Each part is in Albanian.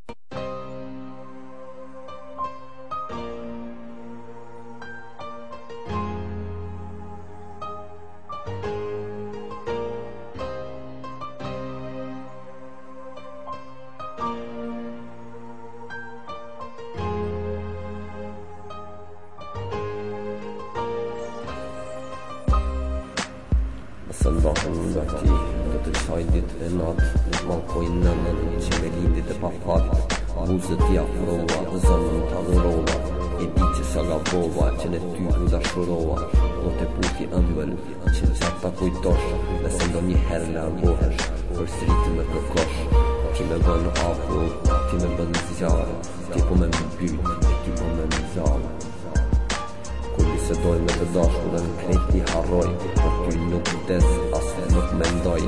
Sëndohen nga ti, do të qaj dit e nat, mankoj nënën që me lindit e pa fat, buzët i afrova, zënën të adhurova, e di që sa gabova, që në ty u dashurova, do të puti ëmbël, që qatë ta kujtosh, nëse ndo një herë largohesh, për sritë me kërkosh, ti me bën afu, ti me bën zjarë, ti po me më byt, e ti po me më zjarë. Se doj me të dashurën krejt t'i harroj, për ty nuk vdes, asë nuk mendoj.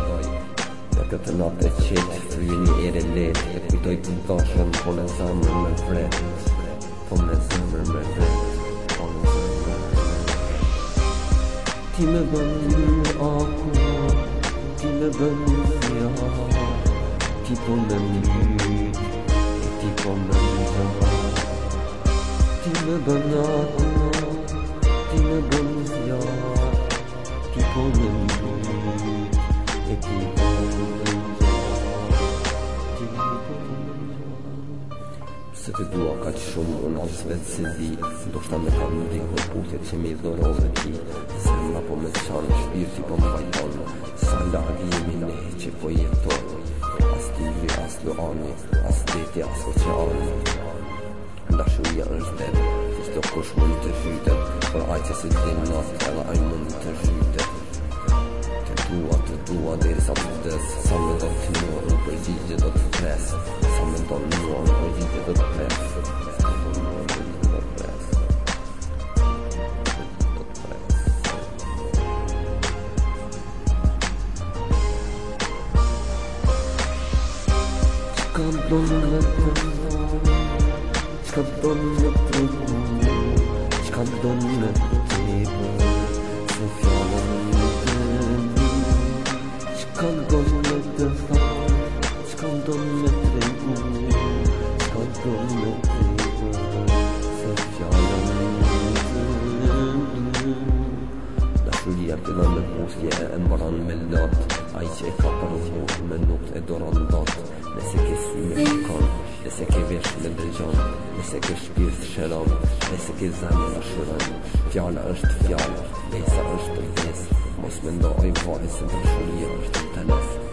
Në këtë natë e qetë, fryë një ere letë, e kujtoj të dashën, po në zemër me vret, po në zemër me vret, po në zemër me vret. Ti me bën aku, ti me bën zjarë, ti po me myt, e ti po me zjarë. Ti me bën aku, ti me bën zjarë, ti po me myt, e ti po me zjarë, ti po me zjarë. Se të dua ka që shumë unë asë vetë se di, do shta me kam në dikë putjet që mi dhorove ti, zemra po me qanë, shpirti po më bajtonë, sa largi jemi ne që po jetonë, as tiri, as luani, as deti, as oqeani. Dashuria është det, që s'do kush mund të zhytet, për aj që se din natë, edhe aj mund të zhytet. Të dua, deri sa të vdes, sa me do të mua, në përgjigje do të pres, sa me do të mua, në përgjigje do të pres. Qka do në të qka do në të regu, qka do në të tebe, se fjallën në të një, qka do në të thamë, qka do në të regu, qka do në të tebe, se fjallën në të një. Dashuria t'na me puthje e mbran me lot, aj që e ka përvur me nuk e doran dot, nëse ke sy me shikon, nëse ke vesh me dëgjon, nëse ke shpirt shëron, nëse ke zemër shëron, fjalla është fjalla, besa është bes, mos me ndoj vaj se dashuria është të nes.